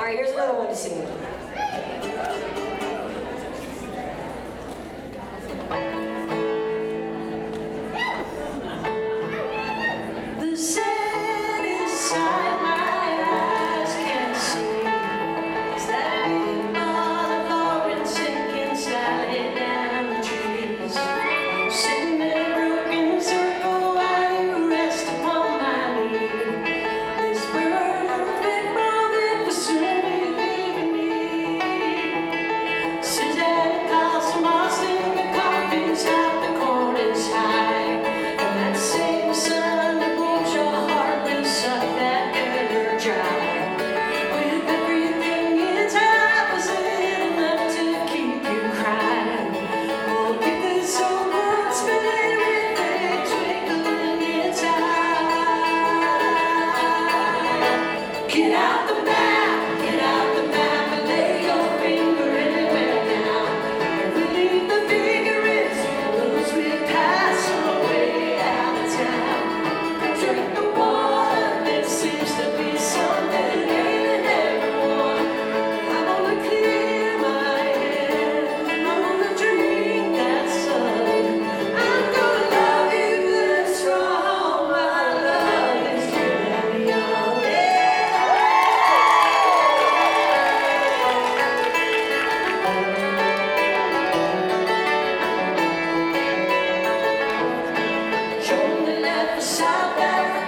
right, here's another one to sing. The sand inside my eyes can't see. Is that big ball of orange sinking slowly down the trees? Sitting in a broken circle while you rest upon my knee. This perfect moment will soon be leaving me. Since that calls moss in the coffins out, the corn is high. And that same sun that warms your heart will suck that bitter dry. With everything it's opposite enough to keep you crying. Oh, if this old world spinning with a twinkle in its eye. Get out the map, and lay your finger anywhere now. And leave the figurines, those we pass on the way out of town. Drink the water, there seems to be something in everyone. I wanna clear my head, I wanna drink that sun. I'm gonna love you good and strong, my love is really young. She only left for South Africa.